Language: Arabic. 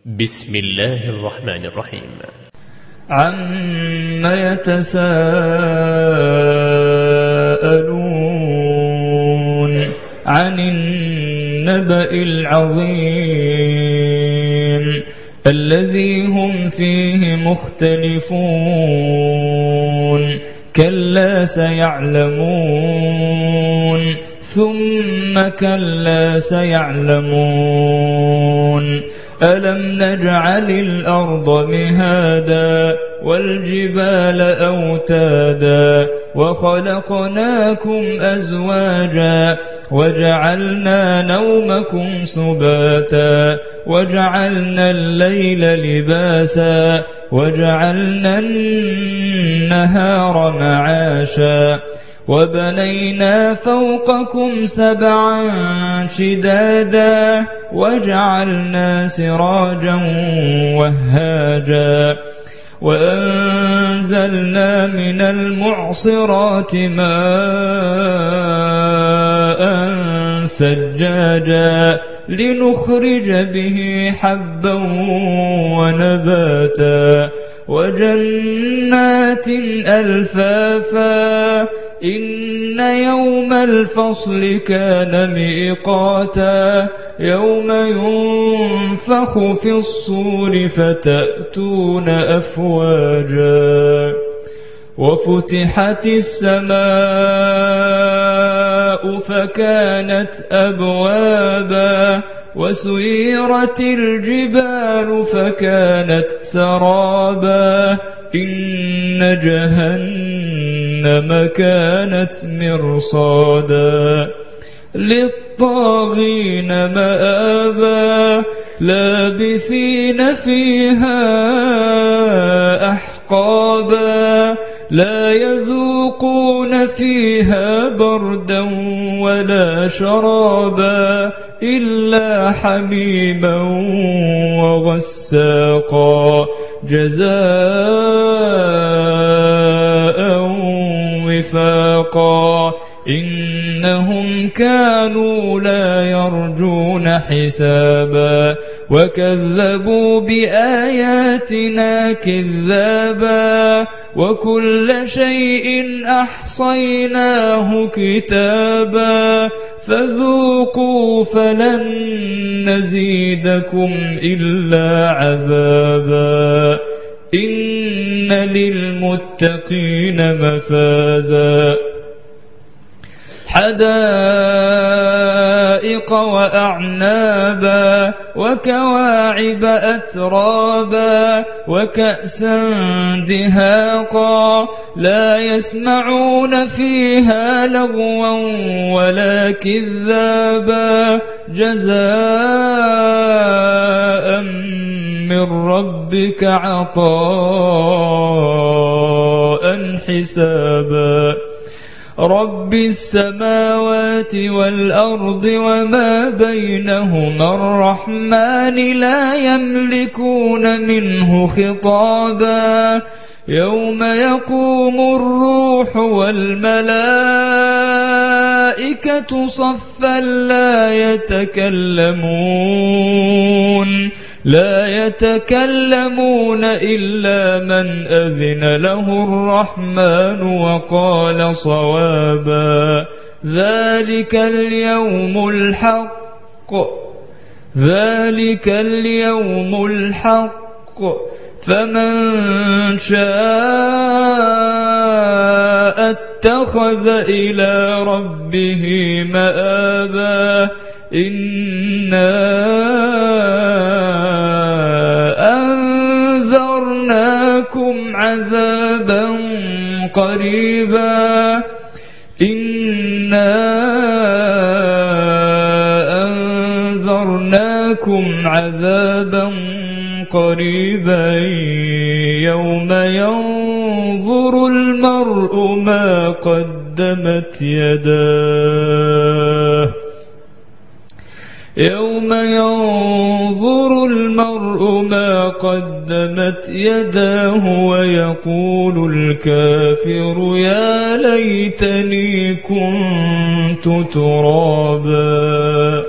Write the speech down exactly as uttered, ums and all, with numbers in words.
بسم الله الرحمن الرحيم. عم يتساءلون عن النبأ العظيم الذي هم فيه مختلفون كلا سيعلمون ثم كلا سيعلمون ألم نجعل الأرض مهادا والجبال أوتادا وخلقناكم أزواجا وجعلنا نومكم سباتا وجعلنا الليل لباسا وجعلنا النهار معاشا وبنينا فوقكم سبعا شدادا وجعلنا سراجا وهاجا وأنزلنا من المعصرات ماء ثجاجا لنخرج به حبا ونباتا وجنات ألفافا إن يوم الفصل كان ميقاتا يوم ينفخ في الصور فتأتون أفواجا وفتحت السماء فكانت أبوابا وسيرت الجبال فكانت سرابا إن جهنم كانت مرصادا للطاغين مآبا لابثين فيها أحقابا لا يذوقون فيها بردا ولا شرابا إلا حميما وغساقا جزاء وفاقا إنهم كانوا لا يرجون حسابا وكذبوا بآياتنا كذابا وكل شيء أحصيناه كتابا فذوقوا فلن نزيدكم إلا عذابا إن للمتقين مفازا حدائق وأعنابا وكواعب أترابا وكأسا دهاقا لا يسمعون فيها لغوا ولا كذابا جزاء من ربك عطاء حسابا رب السماوات والأرض وما بينهما الرحمن لا يملكون منه خطابا يوم يقوم الروح والملائكة صفا لا يتكلمون لا يتكلمون إلا من أذن له الرحمن وقال صوابا ذلك اليوم الحق ذلك اليوم الحق فمن شاء اتخذ إلى ربه مآبا إنا أنذرناكم عذابا قريبا إنا أنذرناكم عذابا قريبا يوم ينظر المرء ما قدمت يداه يوم ينظر المرء ما قدمت يداه ويقول الكافر يا ليتني كنت ترابا